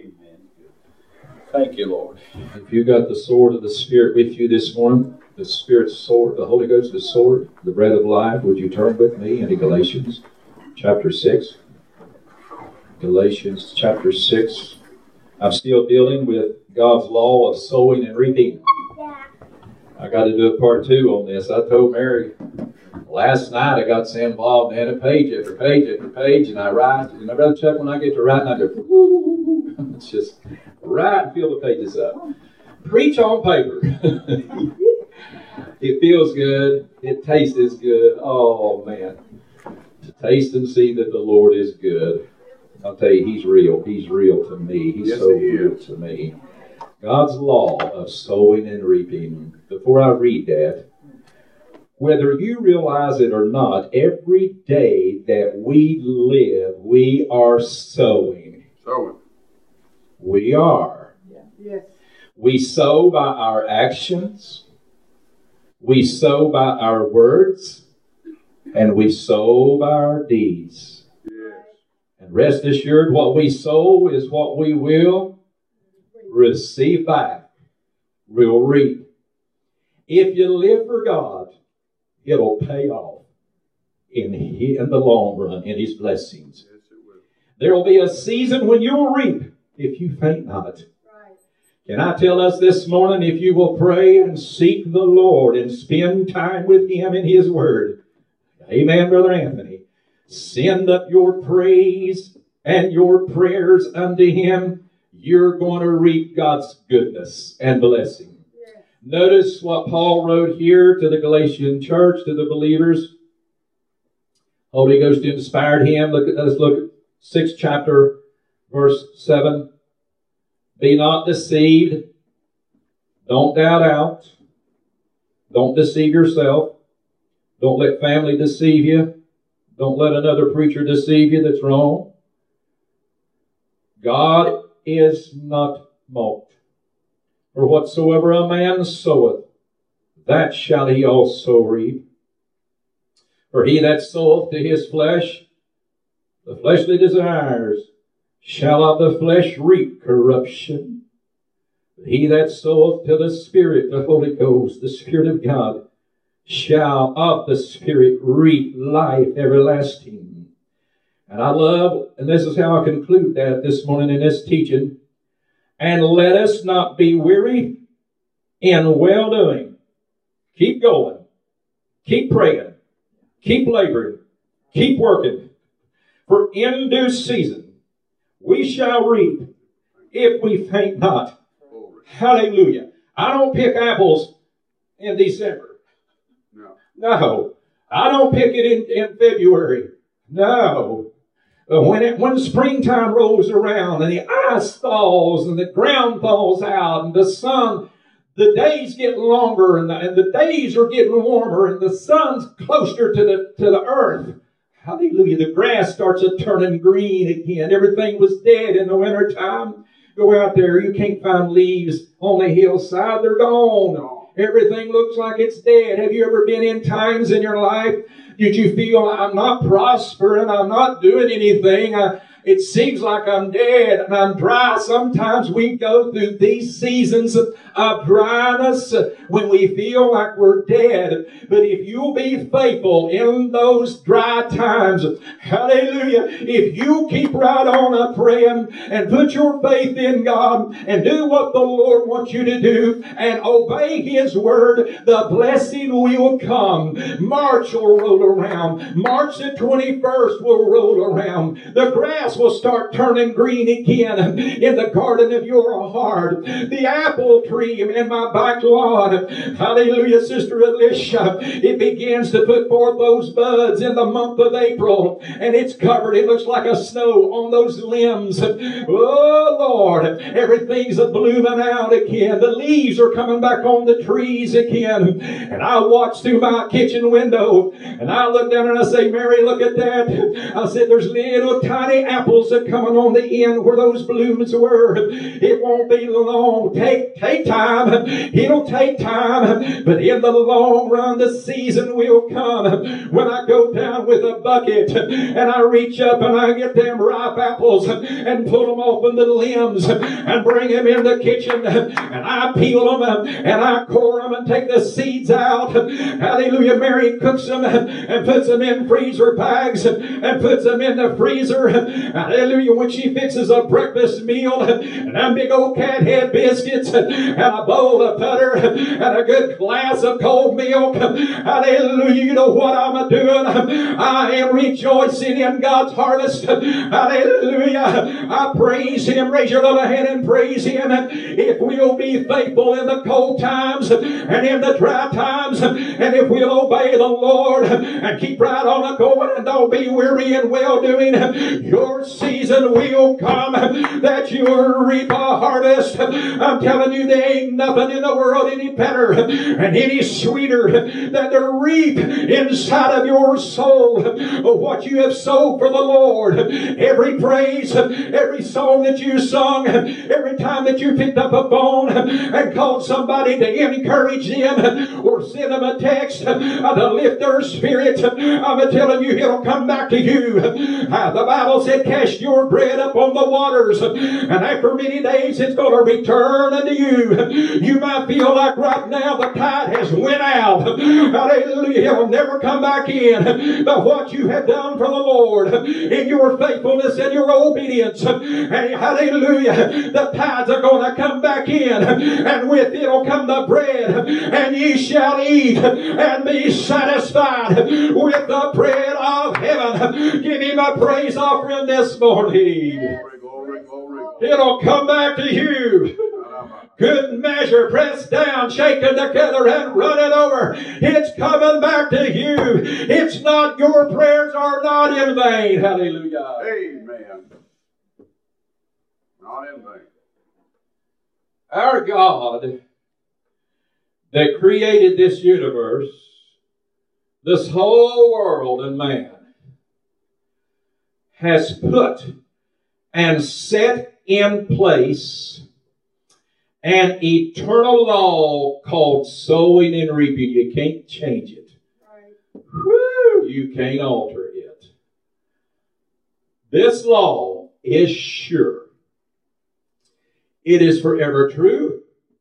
Thank you, Lord. If you got the sword of the Spirit with you this morning, the Spirit's sword, the Holy Ghost's sword, the bread of life, would you turn with me into Galatians chapter 6? Galatians chapter 6. I'm still dealing with God's law of sowing and reaping. I got to do a part 2 on this. I told Mary last night I got so involved in a page after page after page, and I write, and I Brother Chuck, when I get to writing, I go, it's just write and fill the pages up. Preach on paper. It feels good. It tastes good. Oh, man. To taste and see that the Lord is good. I'll tell you, He's real. He's real to me. He's so real to me. God's law of sowing and reaping. Before I read that, whether you realize it or not, every day that we live, we are sowing. Sowing. We are. Yes. We sow by our actions. We sow by our words. And we sow by our deeds. Yes. And rest assured, what we sow is what we will receive back. We'll reap. If you live for God, it'll pay off in the long run, in His blessings. Yes, it will. There will be a season when you will reap if you faint not. Right. Can I tell us this morning, if you will pray and seek the Lord and spend time with Him in His Word. Amen, Brother Anthony. Send up your praise and your prayers unto Him. You're going to reap God's goodness and blessing. Notice what Paul wrote here to the Galatian church, to the believers. Holy Ghost inspired him. Let's look at 6th chapter, verse 7. Be not deceived. Don't doubt out. Don't deceive yourself. Don't let family deceive you. Don't let another preacher deceive you that's wrong. God is not mocked. For whatsoever a man soweth, that shall he also reap. For he that soweth to his flesh, the fleshly desires, shall of the flesh reap corruption. But he that soweth to the Spirit, the Holy Ghost, the Spirit of God, shall of the Spirit reap life everlasting. And I love, and this is how I conclude that this morning in this teaching, and let us not be weary in well-doing. Keep going. Keep praying. Keep laboring. Keep working. For in due season we shall reap if we faint not. Hallelujah. I don't pick apples in December. No. I don't pick it in February. No. When springtime rolls around and the ice thaws and the ground thaws out and the sun, the days get longer and the days are getting warmer and the sun's closer to the earth. Hallelujah. The grass starts turning green again. Everything was dead in the wintertime. Go out there. You can't find leaves on the hillside. They're gone. Everything looks like it's dead. Have you ever been in times in your life? Did you feel I'm not prospering, I'm not doing anything, it seems like I'm dead and I'm dry? Sometimes we go through these seasons of dryness when we feel like we're dead. But if you'll be faithful in those dry times, hallelujah, if you keep right on praying and put your faith in God and do what the Lord wants you to do and obey His word, the blessing will come. March will roll around. March the 21st will roll around. The grass will start turning green again in the garden of your heart. The apple tree in my back lawn, hallelujah, Sister Alicia, it begins to put forth those buds in the month of April, and it's covered. It looks like a snow on those limbs. Oh, Lord, everything's blooming out again. The leaves are coming back on the trees again. And I watch through my kitchen window, and I look down and I say, Mary, look at that. I said, there's little tiny apples apples are coming on the end where those blooms were. It won't be long. Take time. It'll take time. But in the long run, the season will come when I go down with a bucket and I reach up and I get them ripe apples and pull them off of the limbs and bring them in the kitchen and I peel them and I core them and take the seeds out. Hallelujah. Mary cooks them and puts them in freezer bags and puts them in the freezer. Hallelujah. When she fixes a breakfast meal and them big old cat head biscuits and a bowl of butter and a good glass of cold milk. Hallelujah. You know what I'm doing? I am rejoicing in God's harvest. Hallelujah. I praise Him. Raise your little hand and praise Him. If we'll be faithful in the cold times and in the dry times, and if we'll obey the Lord and keep right on a going and don't be weary in well-doing, your season will come that you'll reap a harvest. I'm telling you, there ain't nothing in the world any better and any sweeter than to reap inside of your soul what you have sowed for the Lord. Every praise, every song that you sung, every time that you picked up a phone and called somebody to encourage them or send them a text to lift their spirit, I'm telling you, it'll come back to you. The Bible said, cast your bread up on the waters, and after many days it's going to return unto you. You might feel like right now the tide has went out. Hallelujah. It'll never come back in. But what you have done for the Lord in your faithfulness and your obedience, and hallelujah, the tides are going to come back in, and with it will come the bread, and ye shall eat and be satisfied with the bread of heaven. Give Him a praise offering this morning. Glory, glory. It'll come back to you. Good measure, pressed down, shaken together, and running over. It's coming back to you. It's not, your prayers are not in vain. Hallelujah. Amen. Not in vain. Our God that created this universe, this whole world and man, has put and set in place an eternal law called sowing and reaping. You can't change it. Whew, you can't alter it. This law is sure. It is forever true.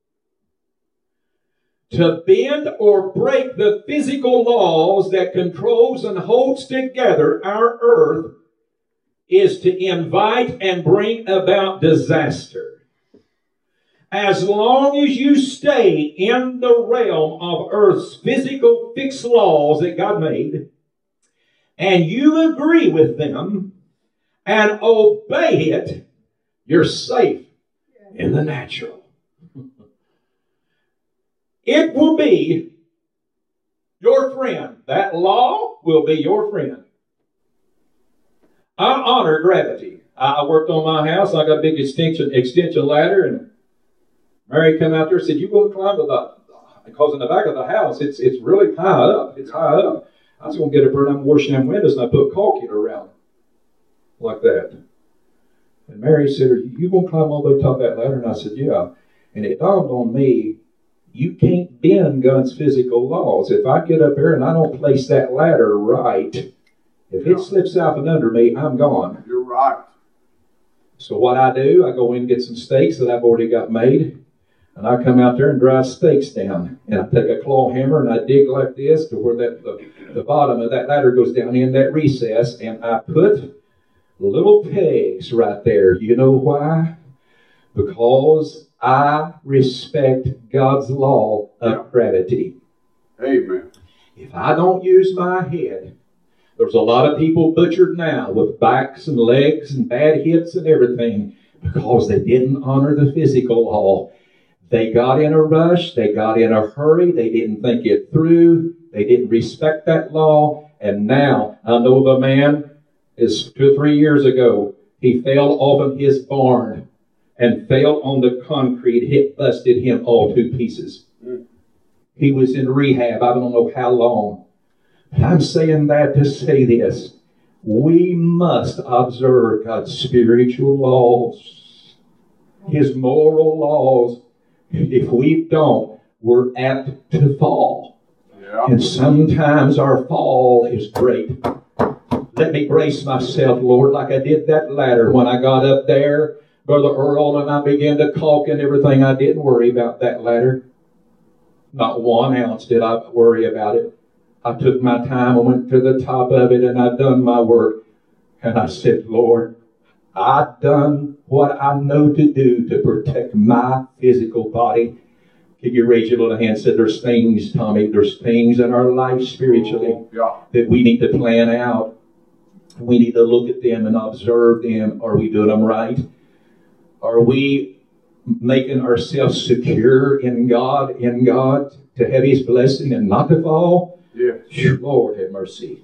To bend or break the physical laws that controls and holds together our earth is to invite and bring about disaster. As long as you stay in the realm of earth's physical fixed laws that God made, and you agree with them and obey it, you're safe in the natural. It will be your friend. That law will be your friend. I honor gravity. I worked on my house. I got a big extension ladder, and Mary come out there and said, "You going to climb to the?" Because in the back of the house, it's really high up. It's high up. I was going to get up there and I'm washing them windows, and I put caulking around like that. And Mary said, "Are you going to climb all the way to the top of that ladder?" And I said, "Yeah." And it dawned on me, you can't bend God's physical laws. If I get up there and I don't place that ladder right, if it slips out from under me, I'm gone. You're right. So what I do, I go in and get some stakes that I've already got made, and I come out there and drive stakes down. And I take a claw hammer and I dig like this to where the bottom of that ladder goes down in that recess, and I put little pegs right there. You know why? Because I respect God's law of gravity. Amen. If I don't use my head, there's a lot of people butchered now with backs and legs and bad hips and everything because they didn't honor the physical law. They got in a rush. They got in a hurry. They didn't think it through. They didn't respect that law. And now, I know of a man, is 2 or 3 years ago, he fell off of his barn and fell on the concrete. It busted him all to pieces. He was in rehab, I don't know how long. But I'm saying that to say this. We must observe God's spiritual laws, His moral laws. If we don't, we're apt to fall. Yeah. And sometimes our fall is great. Let me brace myself, Lord, like I did that ladder when I got up there, Brother Earl, and I began to caulk and everything. I didn't worry about that ladder. Not 1 ounce did I worry about it. I took my time and went to the top of it, and I done my work. And I said, Lord, I've done what I know to do to protect my physical body. Can you raise your little hand and say, there's things, Tommy, there's things in our life spiritually that we need to plan out. We need to look at them and observe them. Are we doing them right? Are we making ourselves secure in God to have His blessing and not to fall? Yes. Lord have mercy.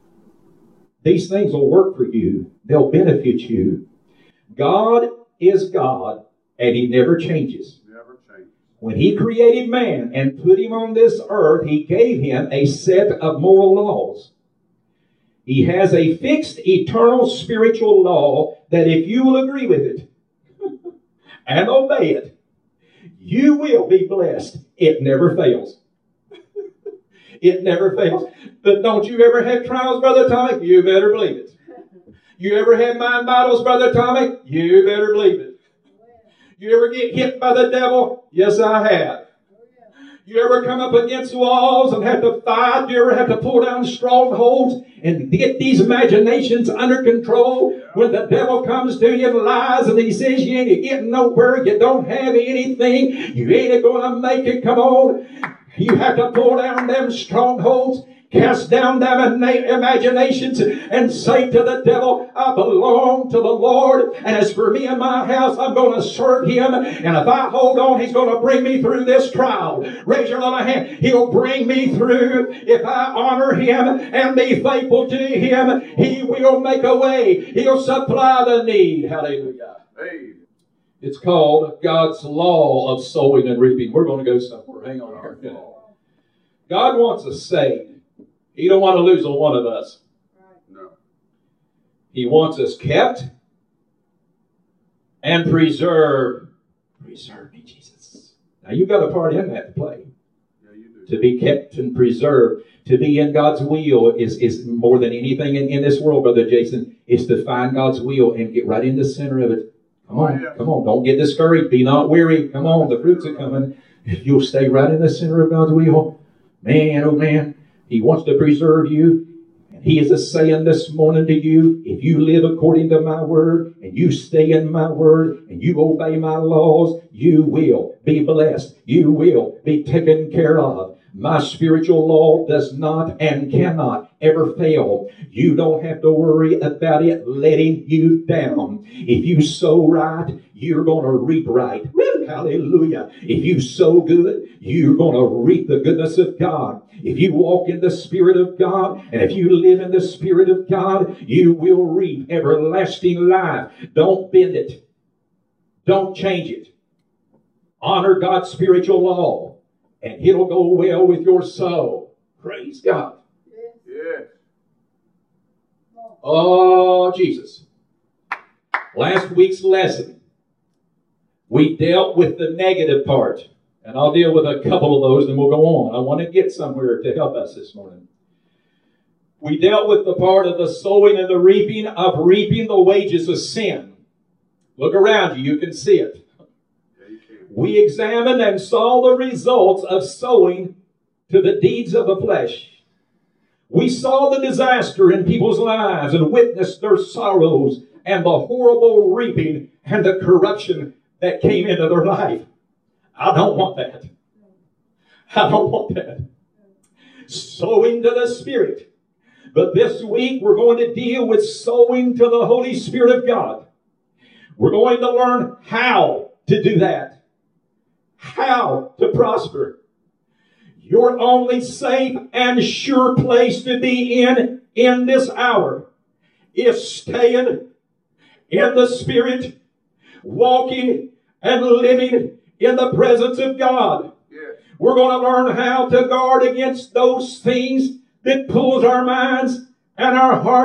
These things will work for you. They'll benefit you. God is God, and He never changes. Never changes. When He created man and put him on this earth, He gave him a set of moral laws. He has a fixed eternal spiritual law that if you will agree with it and obey it, you will be blessed. It never fails. It never fails. But don't you ever have trials, Brother Tommy? You better believe it. You ever have mind battles, Brother Tommy? You better believe it. You ever get hit by the devil? Yes, I have. You ever come up against walls and have to fight? You ever have to pull down strongholds and get these imaginations under control? When the devil comes to you and lies and he says you ain't getting nowhere, you don't have anything, you ain't going to make it, come on. You have to pull down them strongholds, cast down them imaginations, and say to the devil, I belong to the Lord, and as for me and my house, I'm going to serve Him, and if I hold on, He's going to bring me through this trial. Raise your little hand. He'll bring me through. If I honor Him and be faithful to Him, He will make a way. He'll supply the need. Hallelujah. Hey. It's called God's law of sowing and reaping. We're going to go somewhere. Hang on here. God wants us saved. He don't want to lose a one of us. No. He wants us kept and preserved. Preserve me, Jesus. Now you've got a part in that to play. Yeah, you do. To be kept and preserved. To be in God's will is more than anything in this world, Brother Jason, is to find God's will and get right in the center of it. Come on, come on. Don't get discouraged. Be not weary. Come on, the fruits are coming. If you'll stay right in the center of God's will, man, oh man, He wants to preserve you. And He is saying this morning to you, if you live according to my word, and you stay in my word, and you obey my laws, you will be blessed. You will be taken care of. My spiritual law does not and cannot ever fail. You don't have to worry about it letting you down. If you sow right, you're going to reap right. Woo, hallelujah. If you sow good, you're going to reap the goodness of God. If you walk in the Spirit of God, and if you live in the Spirit of God, you will reap everlasting life. Don't bend it. Don't change it. Honor God's spiritual law, and it'll go well with your soul. Praise God. Yes. Oh, Jesus. Last week's lesson, we dealt with the negative part. And I'll deal with a couple of those and we'll go on. I want to get somewhere to help us this morning. We dealt with the part of the sowing and the reaping of reaping the wages of sin. Look around you. You can see it. Yeah, you can. We examined and saw the results of sowing to the deeds of the flesh. We saw the disaster in people's lives and witnessed their sorrows and the horrible reaping and the corruption that came into their life. I don't want that. I don't want that. Sowing to the Spirit. But this week we're going to deal with sowing to the Holy Spirit of God. We're going to learn how to do that. How to prosper. Your only safe and sure place to be in this hour is staying in the Spirit, walking and living in the presence of God. Yes. We're going to learn how to guard against those things that pulls our minds and our hearts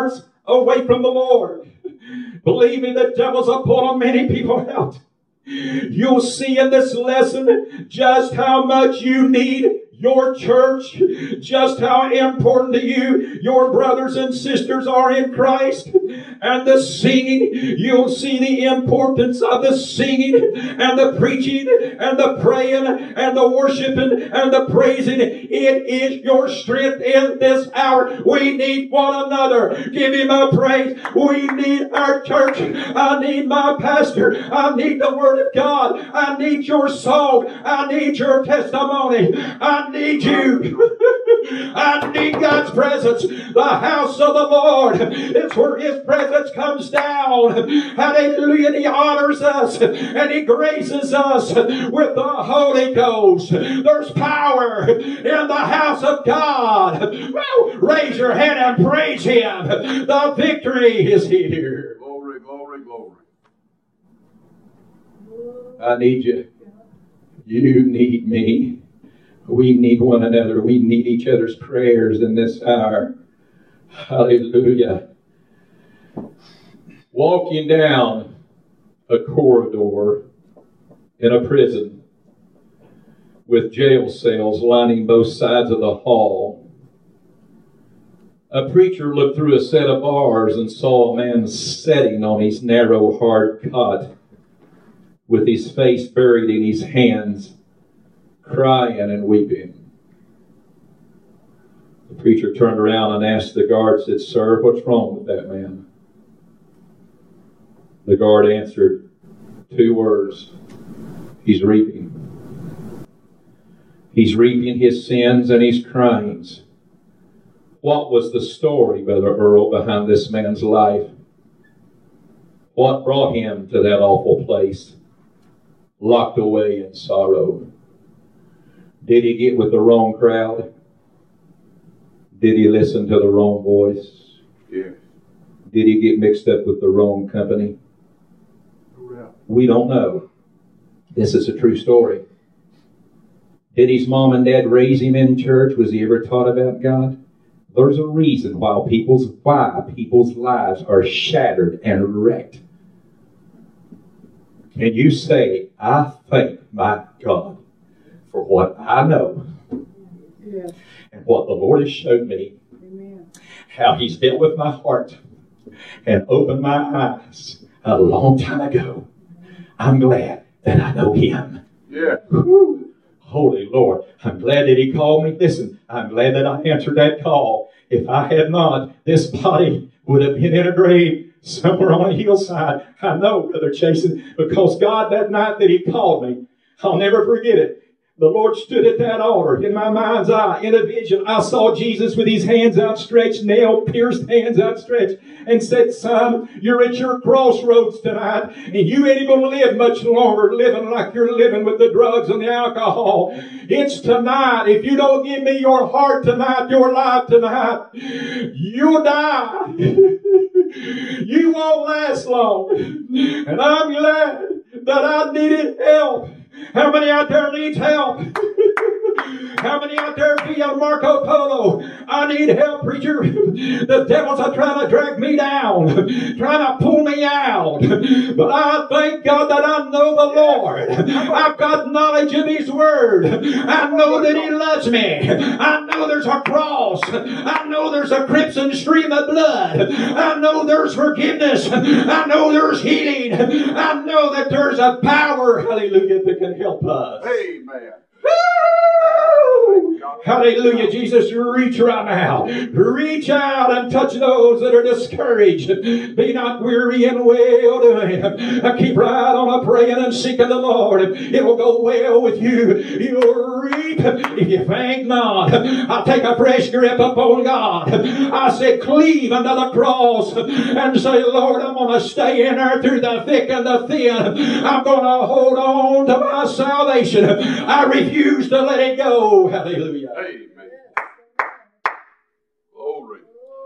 away from the Lord. Believe me, the devil's pulling many people out. You'll see in this lesson just how much you need your church, just how important to you your brothers and sisters are in Christ. And the singing, you'll see the importance of the singing and the preaching and the praying and the worshiping and the praising. It is your strength in this hour. We need one another. Give him a praise. We need our church. I need my pastor. I need the Word of God. I need your song. I need your testimony. I need you. I need God's presence. The house of the Lord. It's where His presence comes down. Hallelujah. And He honors us and He graces us with the Holy Ghost. There's power in the house of God. Raise your hand and praise Him. The victory is here. Glory, glory, glory. I need you. You need me. We need one another. We need each other's prayers in this hour. Hallelujah. Walking down a corridor in a prison with jail cells lining both sides of the hall, a preacher looked through a set of bars and saw a man sitting on his narrow, hard cot with his face buried in his hands, crying and weeping. The preacher turned around and asked the guard, said, "Sir, what's wrong with that man?" The guard answered, 2 words. He's reaping. He's reaping his sins and his crimes. What was the story, Brother Earl, behind this man's life? What brought him to that awful place, locked away in sorrow? Did he get with the wrong crowd? Did he listen to the wrong voice? Yeah. Did he get mixed up with the wrong company? We don't know. This is a true story. Did his mom and dad raise him in church? Was he ever taught about God? There's a reason why people's lives are shattered and wrecked. Can you say, "I thank my God for what I know and what the Lord has showed me, how He's dealt with my heart and opened my eyes a long time ago. I'm glad that I know Him." Yeah. Whew. Holy Lord, I'm glad that He called me. Listen, I'm glad that I answered that call. If I had not, this body would have been in a grave somewhere on a hillside. I know, Brother Jason, because God, that night that He called me, I'll never forget it. The Lord stood at that altar in my mind's eye, in a vision. I saw Jesus with His hands outstretched, nail-pierced hands outstretched, and said, "Son, you're at your crossroads tonight, and you ain't going to live much longer living like you're living with the drugs and the alcohol. It's tonight. If you don't give me your heart tonight, your life tonight, you'll die. You won't last long." And I'm glad that I needed help. How many out there needs help? How many out there be a Marco Polo? I need help, preacher. The devil's trying to drag me down, trying to pull me out. But I thank God that I know the Lord. I've got knowledge of His Word. I know that He loves me. I know there's a cross. I know there's a crimson stream of blood. I know there's forgiveness. I know there's healing. I know that there's a power, hallelujah, that can help us. Amen. Woo! Hallelujah, Jesus, reach right now. Reach out and touch those that are discouraged. Be not weary in well doing. Keep right on praying and seeking the Lord. It will go well with you. You'll reap if you faint not. I take a fresh grip upon God. I said, cleave unto the cross and say, "Lord, I'm going to stay in there through the thick and the thin. I'm going to hold on to my salvation. I refuse to let it go." Hallelujah. Amen. Glory.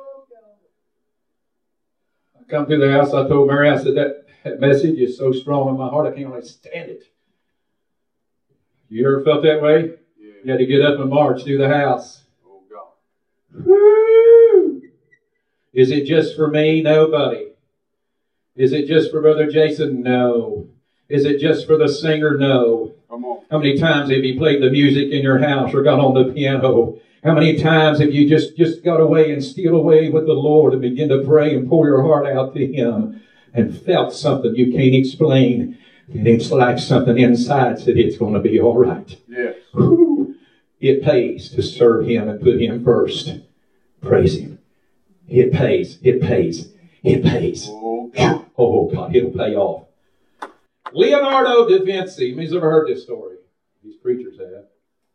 I come to the house, I told Mary, I said, that message is so strong in my heart, I can't really stand it. You ever felt that way? Yeah. You had to get up and march through the house. Oh, God. Woo! Is it just for me? No, buddy. Is it just for Brother Jason? No. Is it just for the singer? No. Come on. How many times have you played the music in your house or got on the piano? How many times have you just got away and steal away with the Lord and begin to pray and pour your heart out to Him and felt something you can't explain? And it's like something inside said it's going to be all right. Yes. Whew. It pays to serve Him and put Him first. Praise Him. It pays. It pays. It pays. Oh, God. Oh, God, it'll pay off. Leonardo da Vinci, you may have ever heard this story. These preachers have.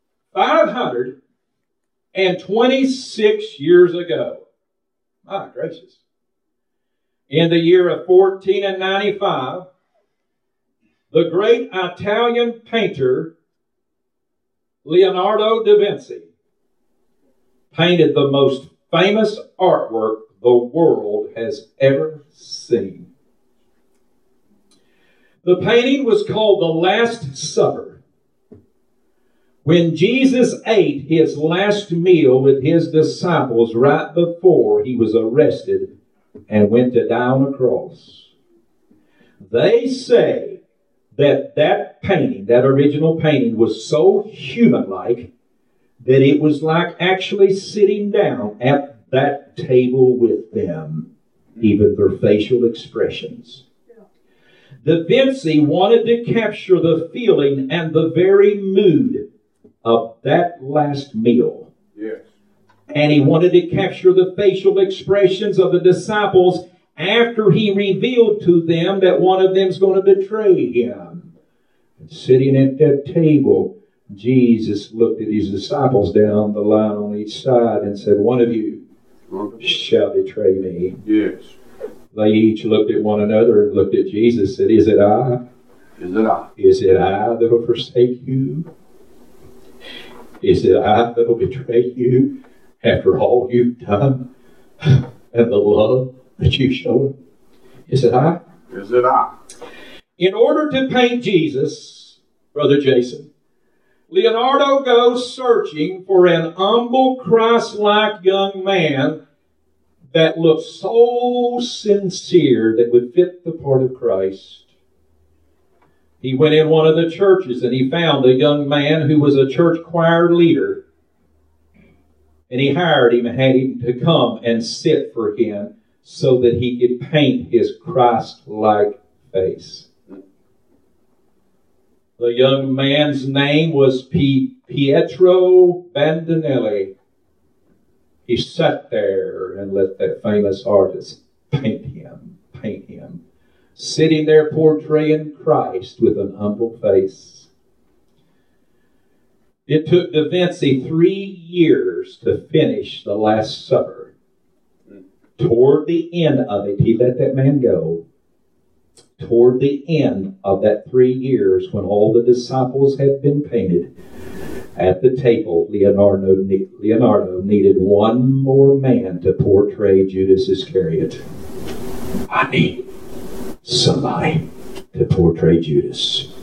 526 years ago. My gracious. In the year of 1495, the great Italian painter Leonardo da Vinci painted the most famous artwork the world has ever seen. The painting was called The Last Supper. When Jesus ate his last meal with his disciples right before he was arrested and went to die on a cross. They say that painting, that original painting, was so human-like that it was like actually sitting down at that table with them, even their facial expressions. Da Vinci wanted to capture the feeling and the very mood of that last meal. Yes. And he wanted to capture the facial expressions of the disciples after he revealed to them that one of them's going to betray him. And sitting at that table, Jesus looked at his disciples down the line on each side and said, "One of you shall betray me." Yes. They each looked at one another and looked at Jesus and said, "Is it I? Is it I? Is it I that will forsake you? Is it I that will betray you after all you've done and the love that you show? Is it I?" Is it I? In order to paint Jesus, Brother Jason, Leonardo goes searching for an humble, Christ-like young man that looked so sincere that would fit the part of Christ. He went in one of the churches and he found a young man who was a church choir leader. And he hired him and had him to come and sit for him so that he could paint his Christ-like face. The young man's name was Pietro Bandinelli. He sat there and let that famous artist paint him, sitting there portraying Christ with an humble face. It took Da Vinci 3 years to finish The Last Supper. Toward the end of it, he let that man go. Toward the end of that 3 years, when all the disciples had been painted, at the table, Leonardo needed one more man to portray Judas Iscariot. I need somebody to portray Judas.